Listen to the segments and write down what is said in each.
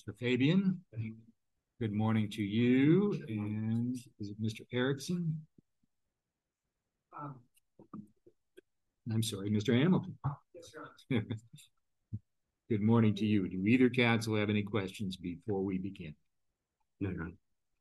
Mr. Fabian. Good morning to you. And is it Mr. Erickson? I'm sorry, Mr. Hamilton. Yes, sir. Good morning to you. Do either counsel have any questions before we begin? No, Your Honor.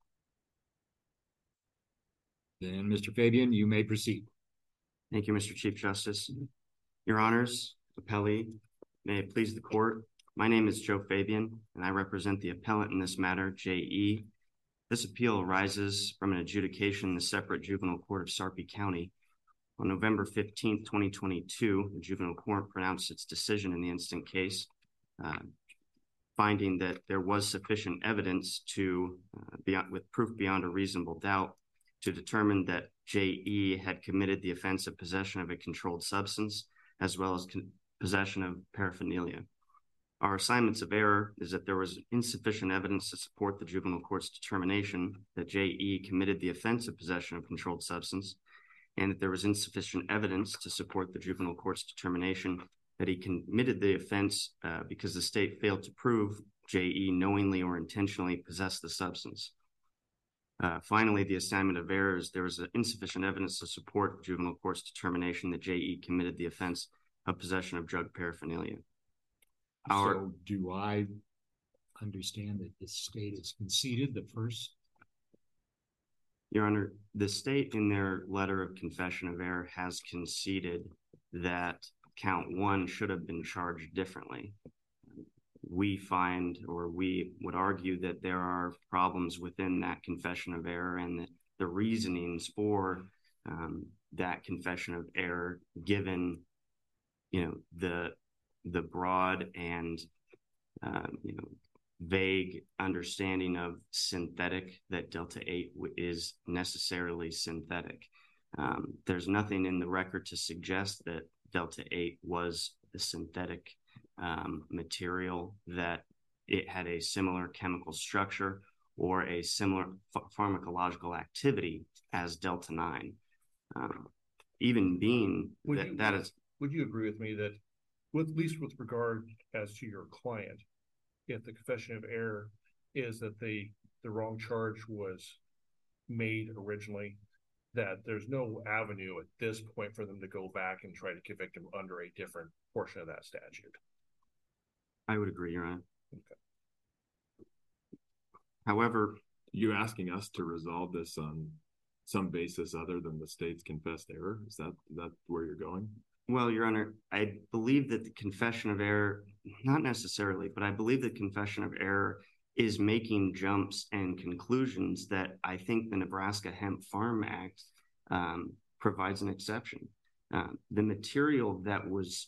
Then, Mr. Fabian, you may proceed. Thank you, Mr. Chief Justice. Your Honors, appellee, may it please the court. My name is Joe Fabian, and I represent the appellant in this matter, J.E. This appeal arises from an adjudication in the separate juvenile court of Sarpy County. On November 15th, 2022, the juvenile court pronounced its decision in the instant case, finding that there was sufficient evidence to, with proof beyond a reasonable doubt, to determine that J.E. had committed the offense of possession of a controlled substance, as well as possession of paraphernalia. Our assignments of error is that there was insufficient evidence to support the juvenile court's determination that J.E. committed the offense of possession of controlled substance, and that there was insufficient evidence to support the juvenile court's determination that he committed the offense because the state failed to prove J.E. knowingly or intentionally possessed the substance. Finally, the assignment of error is there was insufficient evidence to support the juvenile court's determination that J.E. committed the offense of possession of drug paraphernalia. So do I understand that the state has conceded the first? Your Honor, the state in their letter of confession of error has conceded that count one should have been charged differently. We find, or we would argue, that there are problems within that confession of error, and that the reasonings for that confession of error, given the broad and vague understanding of synthetic, that Delta 8 is necessarily synthetic. There's nothing in the record to suggest that Delta 8 was the synthetic material, that it had a similar chemical structure or a similar pharmacological activity as Delta 9. Even being that is... Would you agree with me that, at least with regard as to your client, if the confession of error is that the wrong charge was made originally, that there's no avenue at this point for them to go back and try to convict him under a different portion of that statute? I would agree, Your Honor. Okay. However, you're asking us to resolve this on some basis other than the state's confessed error? Is that where you're going? Well, Your Honor, I believe that the confession of error, not necessarily, but I believe the confession of error is making jumps and conclusions that I think the Nebraska Hemp Farm Act provides an exception. The material that was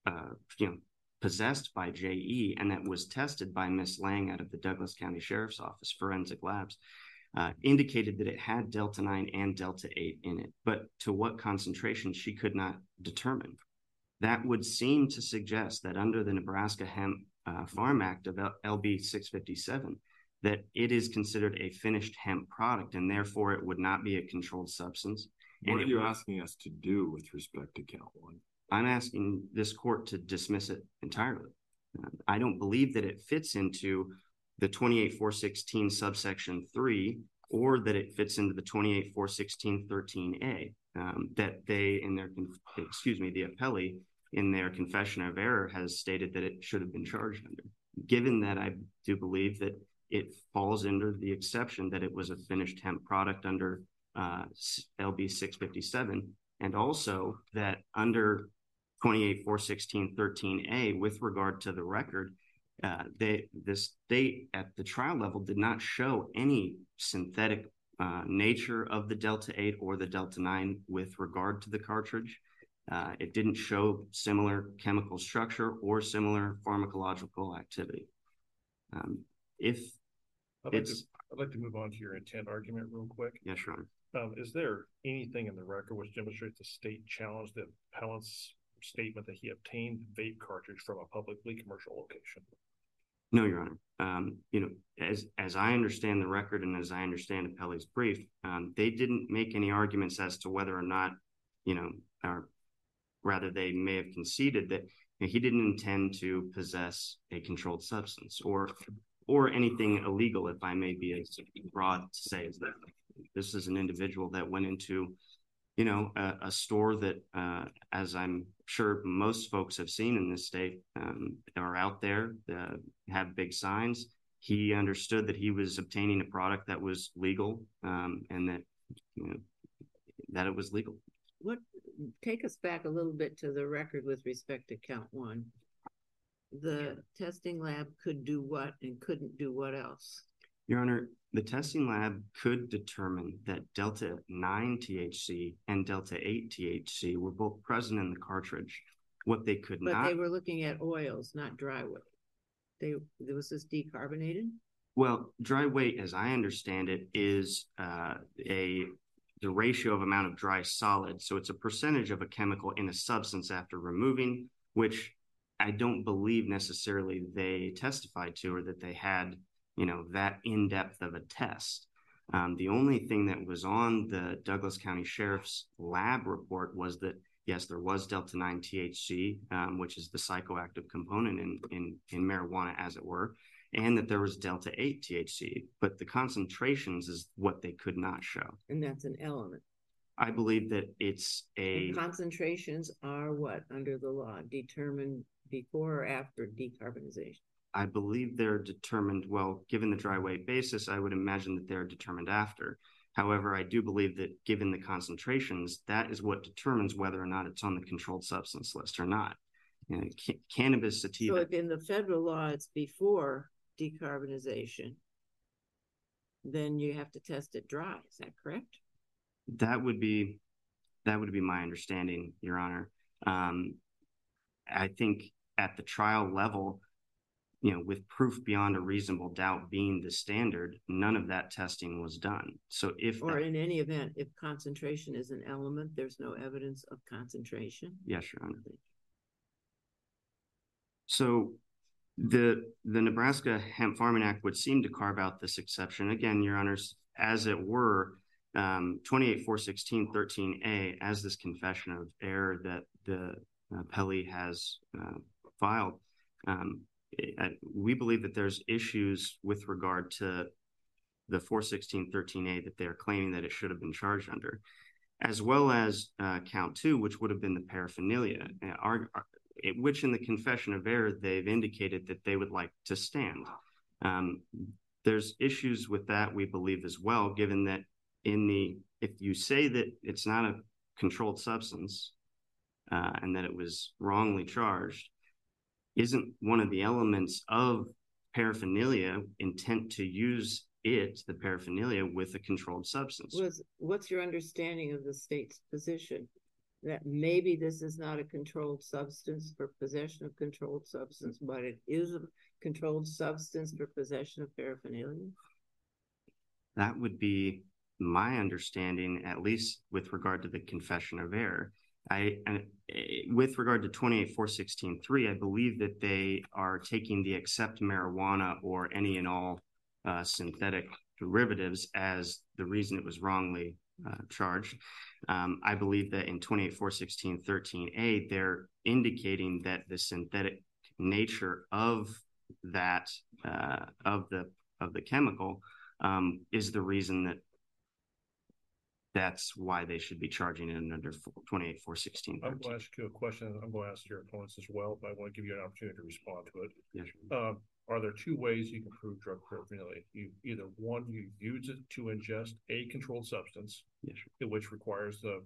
possessed by J.E. and that was tested by Ms. Lang out of the Douglas County Sheriff's Office Forensic Labs indicated that it had Delta 9 and Delta 8 in it, but to what concentration she could not determine. That would seem to suggest that under the Nebraska Hemp Farm Act of LB 657, that it is considered a finished hemp product, and therefore it would not be a controlled substance. What are you asking us to do with respect to count one? I'm asking this court to dismiss it entirely. I don't believe that it fits into the 28416 subsection 3, or that it fits into the 28416 13A, that they in their, the appellee in their confession of error has stated that it should have been charged under. Given that, I do believe that it falls under the exception that it was a finished hemp product under LB 657, and also that under 28416 13A, with regard to the record, the state at the trial level did not show any synthetic nature of the Delta 8 or the Delta 9 with regard to the cartridge. It didn't show similar chemical structure or similar pharmacological activity. I'd like to move on to your intent argument real quick. Yes, Your Honor. Is there anything in the record which demonstrates the state challenged the appellant's statement that he obtained vape cartridge from a publicly commercial location? No, Your Honor. As I understand the record and as I understand appellee's brief, they didn't make any arguments as to whether or not, or rather they may have conceded that he didn't intend to possess a controlled substance, or or anything illegal, if I may be as broad to say, is that this is an individual that went into, a store that, as I'm sure most folks have seen in this state, are out there, have big signs. He understood that he was obtaining a product that was legal, and that, that it was legal. Take us back a little bit to the record with respect to count one. The testing lab could do what and couldn't do what else? Your Honor, the testing lab could determine that Delta 9 THC and Delta 8 THC were both present in the cartridge. What they could not... But they were looking at oils, not dry weight. Was this decarbonated? Well, dry weight, as I understand it, is the ratio of amount of dry solid. So it's a percentage of a chemical in a substance after removing, which I don't believe necessarily they testified to, or that they had, that in-depth of a test. The only thing that was on the Douglas County Sheriff's lab report was that, yes, there was Delta 9 THC, which is the psychoactive component in marijuana, as it were, and that there was Delta 8 THC, but the concentrations is what they could not show. And that's an element. I believe that it's and concentrations are what, under the law, determined before or after decarbonization? I believe they're determined, well, given the dry weight basis, I would imagine that they're determined after. However, I do believe that given the concentrations, that is what determines whether or not it's on the controlled substance list or not. Cannabis sativa. So if in the federal law it's before decarbonization, then you have to test it dry. Is that correct? That would be my understanding, Your Honor. I think at the trial level, with proof beyond a reasonable doubt being the standard, none of that testing was done. So in any event, if concentration is an element, there's no evidence of concentration? Yes, Your Honor. So the Nebraska Hemp Farming Act would seem to carve out this exception. Again, Your Honors, as it were, 28-416-13A, as this confession of error that the appellee has filed, we believe that there's issues with regard to the 416-13A that they're claiming that it should have been charged under, as well as count 2, which would have been the paraphernalia, which in the confession of error, they've indicated that they would like to stand. There's issues with that, we believe, as well, given that if you say that it's not a controlled substance and that it was wrongly charged, isn't one of the elements of paraphernalia intent to use the paraphernalia with a controlled substance? What's your understanding of the state's position that maybe this is not a controlled substance for possession of controlled substance, but it is a controlled substance for possession of paraphernalia? That would be my understanding, at least with regard to the confession of error. With regard to 28-416-3, I believe that they are taking the except marijuana or any and all synthetic derivatives as the reason it was wrongly charged. I believe that in 28-416-13A, they're indicating that the synthetic nature of that of the chemical is the reason that's why they should be charging it under 28-416-13. I'm going to ask you a question. I'm going to ask your opponents as well, but I want to give you an opportunity to respond to it. Yes. Are there two ways you can prove drug paraphernalia? You use it to ingest a controlled substance, yes, which requires the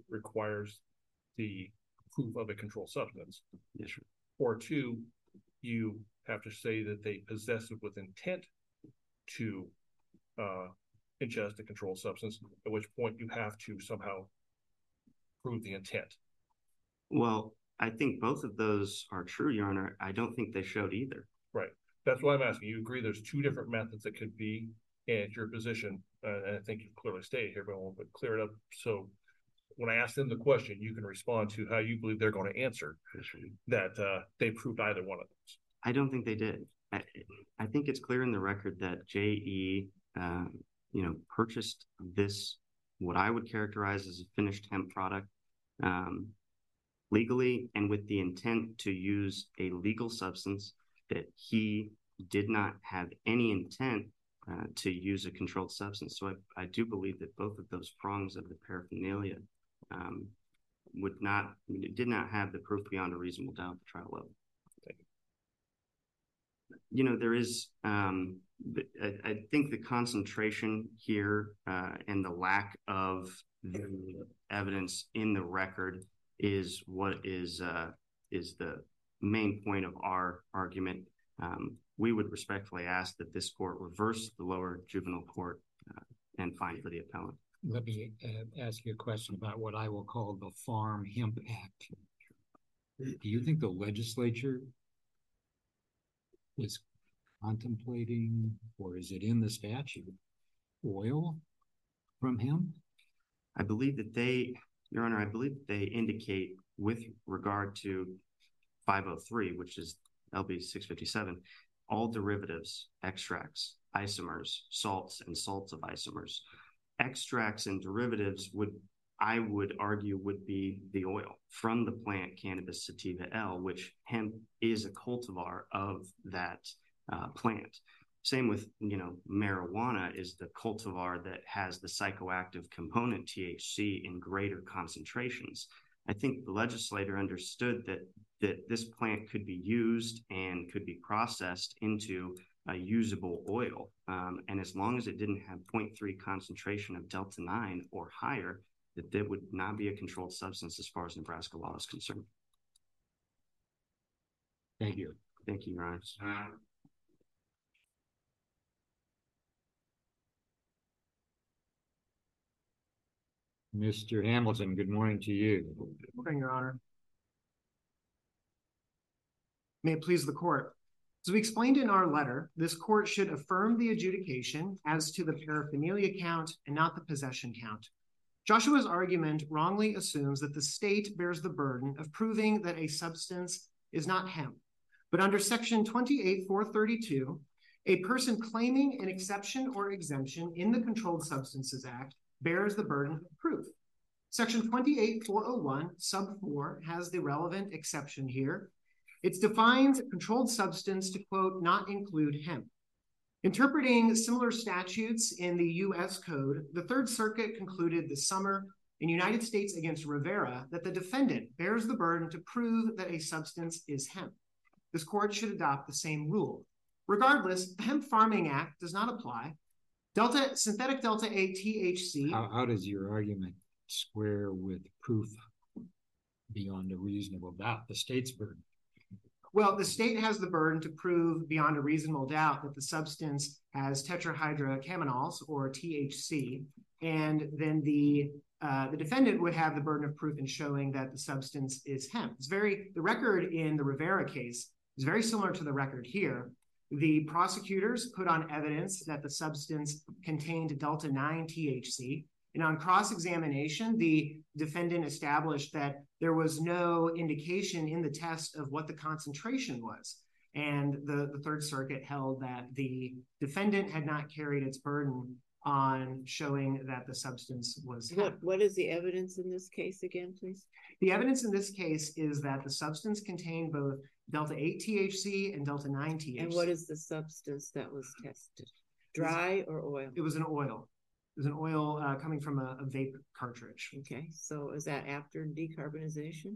proof of a controlled substance. Yes, sir. Or 2, you have to say that they possess it with intent to ingest a controlled substance, at which point you have to somehow prove the intent. Well, I think both of those are true, Your Honor. I don't think they showed either. Right. That's why I'm asking. You agree there's 2 different methods that could be, and your position, and I think you've clearly stated here, but I want to clear it up. So when I ask them the question, you can respond to how you believe they're going to answer that they proved either one of those. I don't think they did. I think it's clear in the record that J.E. Purchased this, what I would characterize as a finished hemp product, legally and with the intent to use a legal substance that he did not have any intent to use a controlled substance. So I do believe that both of those prongs of the paraphernalia did not have the proof beyond a reasonable doubt at the trial level. You know, there is, I think the concentration here and the lack of the evidence in the record is what is the main point of our argument. We would respectfully ask that this court reverse the lower juvenile court and fine for the appellant. Let me ask you a question about what I will call the Farm Hemp Act. Do you think the legislature is contemplating, or is it in the statute, oil from hemp? I believe that Your Honor, I believe they indicate with regard to 503, which is LB 657, all derivatives, extracts, isomers, salts, and salts of isomers. Extracts and derivatives I would argue would be the oil from the plant Cannabis sativa L, which hemp is a cultivar of that plant. Same with, marijuana is the cultivar that has the psychoactive component THC in greater concentrations. I think the legislator understood that this plant could be used and could be processed into a usable oil. And as long as it didn't have 0.3 concentration of Delta-9 or higher, that would not be a controlled substance as far as Nebraska law is concerned. Thank you. Thank you, Your Honor. Mr. Hamilton, good morning to you. Good morning, Your Honor. May it please the court. As we explained in our letter, this court should affirm the adjudication as to the paraphernalia count and not the possession count. Joshua's argument wrongly assumes that the state bears the burden of proving that a substance is not hemp. But under Section 28.432, a person claiming an exception or exemption in the Controlled Substances Act bears the burden of proof. Section 28.401, sub 4, has the relevant exception here. It defines a controlled substance to, quote, not include hemp. Interpreting similar statutes in the U.S. Code, the Third Circuit concluded this summer in United States against Rivera that the defendant bears the burden to prove that a substance is hemp. This court should adopt the same rule. Regardless, the Hemp Farming Act does not apply. Synthetic Delta-8 THC. How does your argument square with proof beyond a reasonable doubt, the state's burden? Well, the state has the burden to prove beyond a reasonable doubt that the substance has tetrahydrocannabinols, or THC, and then the defendant would have the burden of proof in showing that the substance is hemp. The record in the Rivera case is very similar to the record here. The prosecutors put on evidence that the substance contained Delta-9 THC, and on cross-examination, the defendant established that there was no indication in the test of what the concentration was. And the Third Circuit held that the defendant had not carried its burden on showing that the substance was hemp. What is the evidence in this case again, please? The evidence in this case is that the substance contained both Delta-8 THC and Delta-9 THC. And what is the substance that was tested? Dry or oil? It was an oil. It was an oil coming from a vape cartridge. Okay, so is that after decarbonization?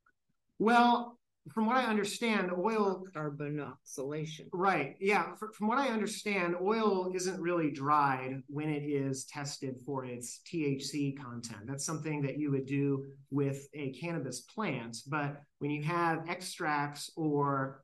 Well, from what I understand, oil... Carboxylation. Right, yeah. From what I understand, oil isn't really dried when it is tested for its THC content. That's something that you would do with a cannabis plant. But when you have extracts or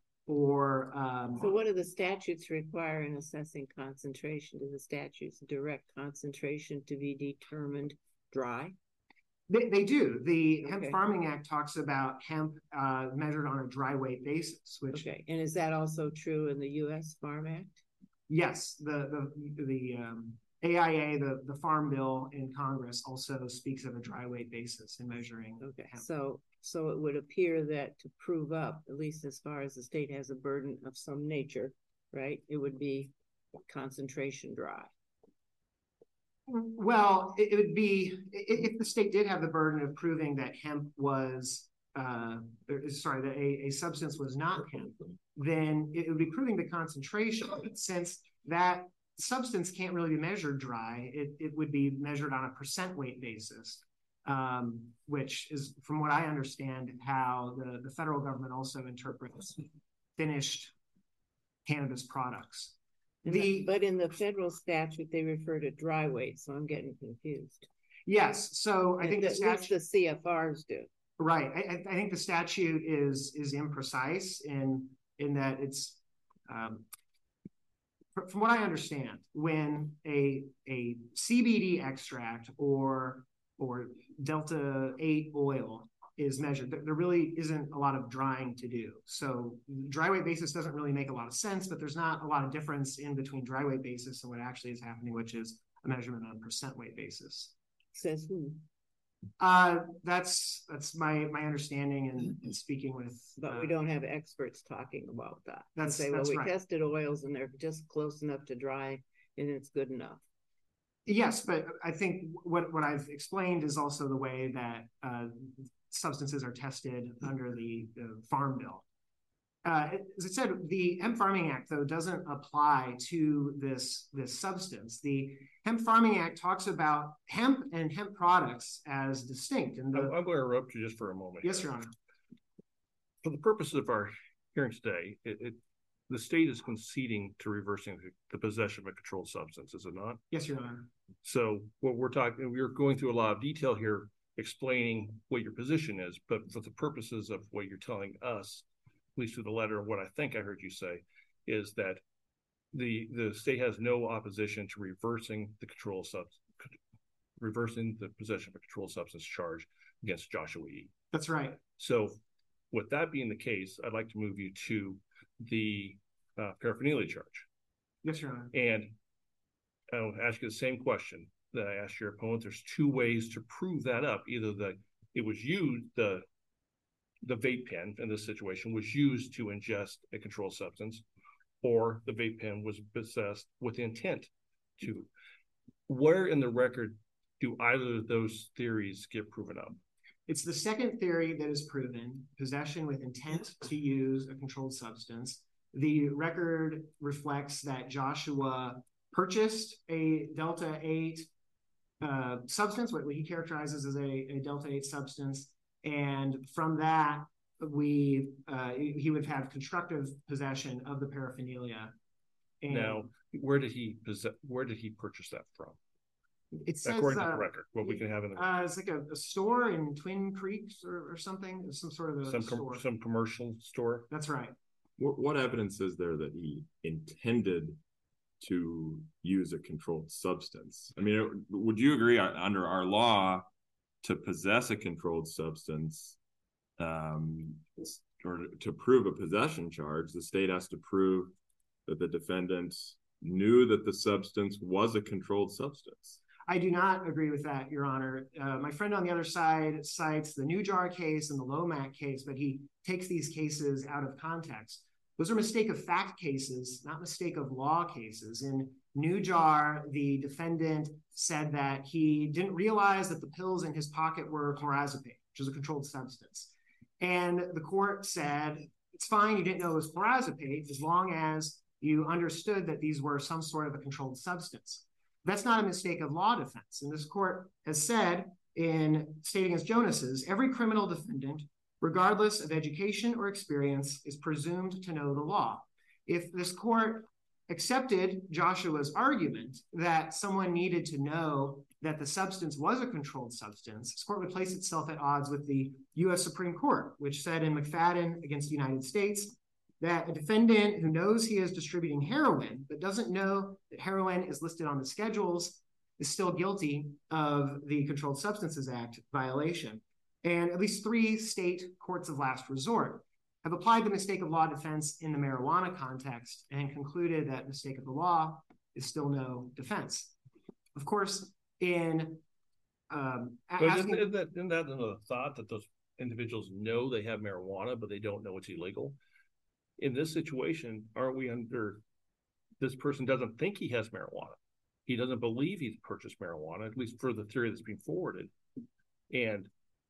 so what do the statutes require in assessing concentration? Do the statutes direct concentration to be determined dry? They do. The Hemp Farming Act talks about hemp measured on a dry weight basis. Okay, and is that also true in the U.S. Farm Act? Yes, the AIA, the Farm Bill in Congress, also speaks of a dry weight basis in measuring hemp. So it would appear that to prove up, at least as far as the state has a burden of some nature, right, it would be concentration dry. Well, it would be, if the state did have the burden of proving that hemp was a substance was not hemp, then it would be proving the concentration. Since that substance can't really be measured dry, it would be measured on a percent weight basis, which is, from what I understand, how the federal government also interprets finished cannabis products. But in the federal statute, they refer to dry weight, so I'm getting confused. Yes, so I think the statute, the CFRs do. Right. I think the statute is imprecise in that it's from what I understand, when a CBD extract or Delta 8 oil is measured, there really isn't a lot of drying to do. So dry weight basis doesn't really make a lot of sense, but there's not a lot of difference in between dry weight basis and what actually is happening, which is a measurement on a percent weight basis. Says who? That's my understanding and speaking with. But we don't have experts talking about that. That's we right. tested oils and they're just close enough to dry, and it's good enough. Yes, but I think what I've explained is also the way that substances are tested under the Farm Bill. As I said, the Hemp Farming Act, though, doesn't apply to this substance. The Hemp Farming Act talks about hemp and hemp products as distinct. And I'm going to interrupt you just for a moment. Yes, Your Honor. For the purpose of our hearing today, the state is conceding to reversing the possession of a controlled substance, is it not? Yes, Your Honor. So what we're going through a lot of detail here explaining what your position is, but for the purposes of what you're telling us, at least through the letter, what I think I heard you say is that the state has no opposition to reversing the possession of a controlled substance charge against Joshua E. That's right. So with that being the case, I'd like to move you to the paraphernalia charge. Yes, Your Honor. And I'll ask you the same question that I asked your opponent. There's two ways to prove that up. Either it was used, the vape pen in this situation was used to ingest a controlled substance, or the vape pen was possessed with intent to. Where in the record do either of those theories get proven up? It's the second theory that is proven, possession with intent to use a controlled substance. The record reflects that Joshua purchased a Delta 8 substance, what he characterizes as a Delta 8 substance. And from that, he would have constructive possession of the paraphernalia. And now, where did he purchase that from? It says, according to the record, what we can have in the it's like a store in Twin Creeks or something, some sort of store. Some commercial store. That's right. What evidence is there that he intended to use a controlled substance? I mean, would you agree under our law to possess a controlled substance, or to prove a possession charge, the state has to prove that the defendant knew that the substance was a controlled substance? I do not agree with that, Your Honor. My friend on the other side cites the New Jar case and the Lomac case, but he takes these cases out of context. Those are mistake of fact cases, not mistake of law cases. In New Jar, the defendant said that he didn't realize that the pills in his pocket were chlorhexidine, which is a controlled substance. And the court said, it's fine, you didn't know it was chlorhexidine as long as you understood that these were some sort of a controlled substance. That's not a mistake of law defense. And this court has said in State against Jonas's, every criminal defendant, regardless of education or experience, is presumed to know the law. If this court accepted Joshua's argument that someone needed to know that the substance was a controlled substance, this court would place itself at odds with the U.S. Supreme Court, which said in McFadden against the United States that a defendant who knows he is distributing heroin but doesn't know that heroin is listed on the schedules is still guilty of the Controlled Substances Act violation. And at least 3 state courts of last resort have applied the mistake of law defense in the marijuana context and concluded that mistake of the law is still no defense. Of course, in isn't that another thought that those individuals know they have marijuana, but they don't know it's illegal? In this situation, aren't we under, this person doesn't think he has marijuana. He doesn't believe he's purchased marijuana, at least for the theory that's being forwarded. And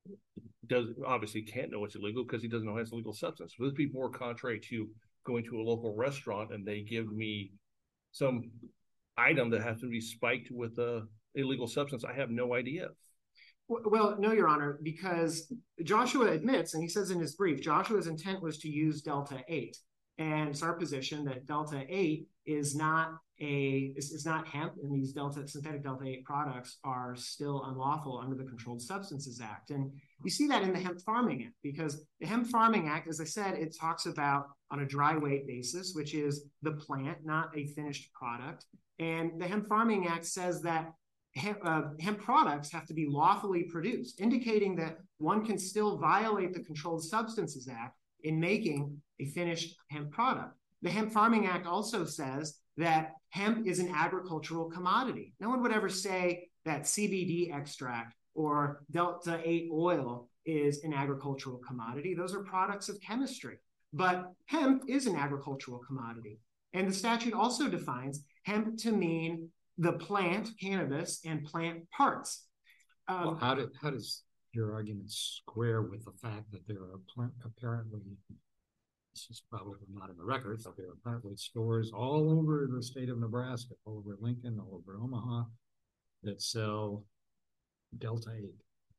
obviously can't know it's illegal because he doesn't know it's a legal substance. But this would be more contrary to going to a local restaurant and they give me some item that has to be spiked with a illegal substance. I have no idea. Well, no, Your Honor, because Joshua admits, and he says in his brief, Joshua's intent was to use Delta 8. And it's our position that Delta 8 is not hemp, and these synthetic Delta 8 products are still unlawful under the Controlled Substances Act. And you see that in the Hemp Farming Act, because the Hemp Farming Act, as I said, it talks about on a dry weight basis, which is the plant, not a finished product. And the Hemp Farming Act says that hemp products have to be lawfully produced, indicating that one can still violate the Controlled Substances Act in making a finished hemp product. The Hemp Farming Act also says that hemp is an agricultural commodity. No one would ever say that CBD extract or Delta 8 oil is an agricultural commodity. Those are products of chemistry. But hemp is an agricultural commodity. And the statute also defines hemp to mean the plant, cannabis, and plant parts. Well, how does your argument square with the fact that there are apparently, this is probably not in the record, but there are apparently stores all over the state of Nebraska, all over Lincoln, all over Omaha, that sell Delta 8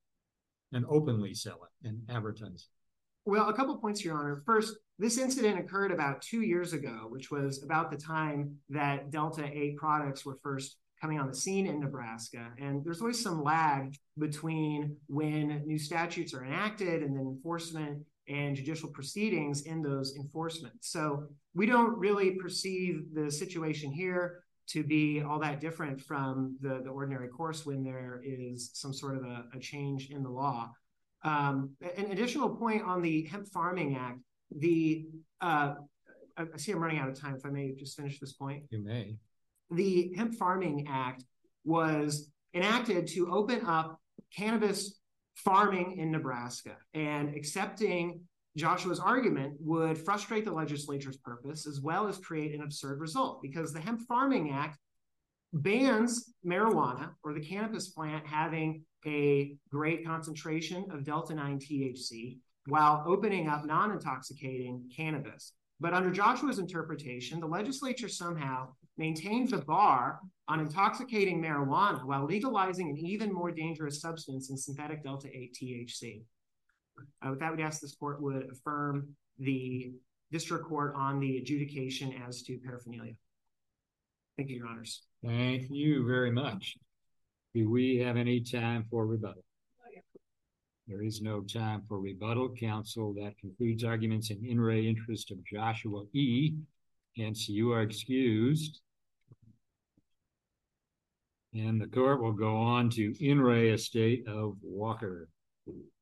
and openly sell it and advertise? Well, a couple of points, Your Honor. First, this incident occurred about 2 years ago, which was about the time that Delta 8 products were first coming on the scene in Nebraska. And there's always some lag between when new statutes are enacted and then enforcement and judicial proceedings in those enforcements. So we don't really perceive the situation here to be all that different from the ordinary course when there is some sort of a change in the law. An additional point on the Hemp Farming Act, I see I'm running out of time. If I may just finish this point. You may. The Hemp Farming Act was enacted to open up cannabis farming in Nebraska, and accepting Joshua's argument would frustrate the legislature's purpose as well as create an absurd result, because the Hemp Farming Act bans marijuana or the cannabis plant having a great concentration of Delta 9 THC while opening up non-intoxicating cannabis. But under Joshua's interpretation, the legislature somehow maintains a bar on intoxicating marijuana while legalizing an even more dangerous substance in synthetic Delta 8 THC. With that, we'd ask this court would affirm the district court on the adjudication as to paraphernalia. Thank you, Your Honors. Thank you very much. Do we have any time for rebuttal? There is no time for rebuttal. Counsel, that concludes arguments in re interest of Joshua E. Hence, you are excused. And the court will go on to in re estate of Walker.